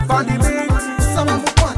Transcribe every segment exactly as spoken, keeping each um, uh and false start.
from the beat. Some of them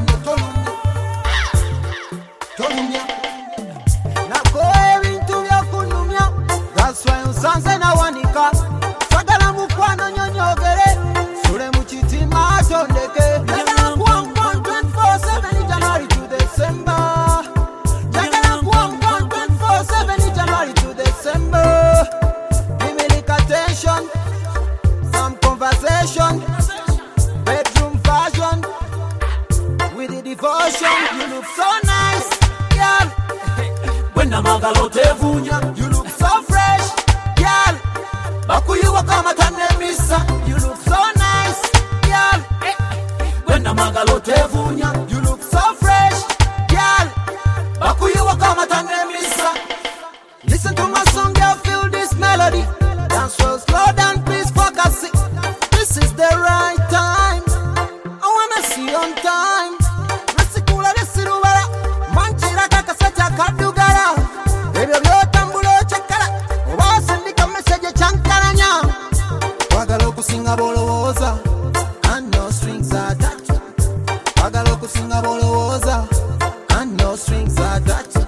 Tolunya. Na koe bintu bya kunumya. That's why unsanze na wanika. Sagala mukwano nyonyogere. Sure muchitima atondeke. Jagala kuwa twenty-four seven January to December. Jagala kuwa twenty-four seven January to December. Give me the attention. Some conversation. Bedroom fashion. With the devotion. You look so nice, girl. When the magalote vunya, you look so fresh, girl. Bakuyuwa kama tanemisa, you look so nice, girl. When the magalote vunya, you look so fresh, girl. Bakuyuwa kama tanemisa. Listen to my song, girl, feel this melody. Dance well, slow down, please focus it. This is the right time. I wanna see on time. Nasikula desirubara, manchira kakaseta kadugara. Ebyo byotambulo chakala, obasindika message chankaranya. Wagala okusinga bolowooza, and no strings attached. Wagala okusinga bolowooza, and no strings attached.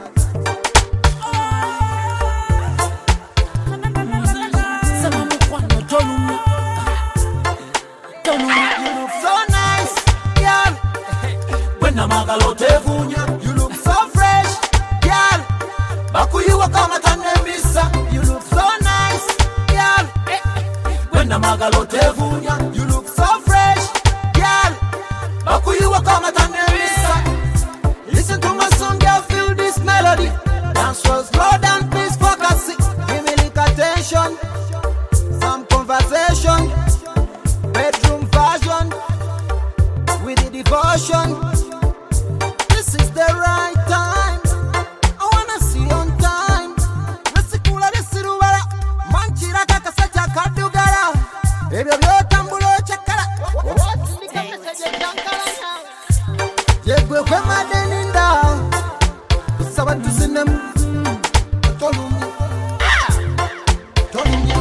You look so nice, girl. When the magalote vunya, you look so fresh, girl. Bakuyuwa kama tanemisa, you look so nice, girl. When the magalote vunya, you look so fresh, girl. Bakuyuwa kama tanemisa. Listen to my song, girl, feel this melody. Dance well, slow down, please focus it. Give me the attention, some conversation. Bedroom fashion, with the devotion. This is the right time. I wanna see on time. Nasikula desirubara, manchira kakaseta kadugara. Ebyo byotambulo chakala, obasindika message chankaranya. Yegwe kwe madeninda, kusaba tusinem. Tolunya, Tolunya.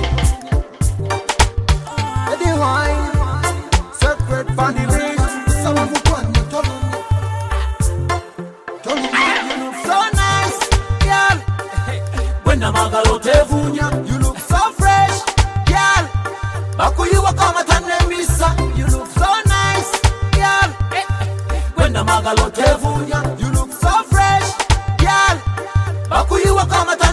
Eddie wine, separate from the beat. Some of them Tolunya, Tolunya. You look so nice, girl. When the magalote vunya, you look so fresh, girl. Bakuyuwa kama tanemisa, you look so nice, girl. When the magalote vunya, you look so fresh, girl. Bakuyuwa kama tanemisa.